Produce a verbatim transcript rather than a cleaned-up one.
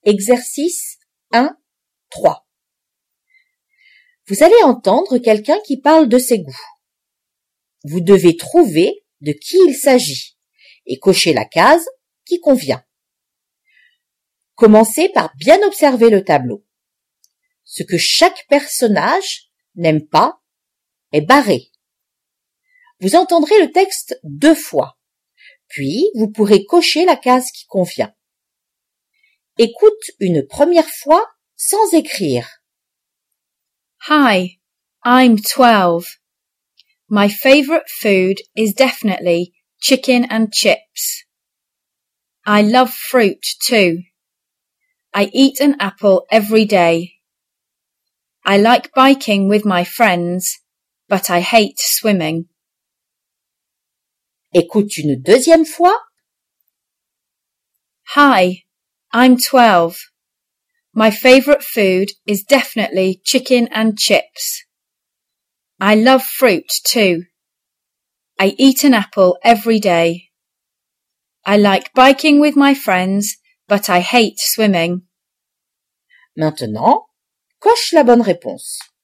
Exercice un, trois. Vous allez entendre quelqu'un qui parle de ses goûts. Vous devez trouver de qui il s'agit et cocher la case qui convient. Commencez par bien observer le tableau. Ce que chaque personnage n'aime pas est barré. Vous entendrez le texte deux fois, puis vous pourrez cocher la case qui convient. Écoute une première fois sans écrire. Hi, I'm twelve. My favorite food is definitely chicken and chips. I love fruit too. I eat an apple every day. I like biking with my friends, but I hate swimming. Écoute une deuxième fois. Hi, I'm twelve. My favorite food is definitely chicken and chips. I love fruit too. I eat an apple every day. I like biking with my friends, but I hate swimming. Maintenant, coche la bonne réponse.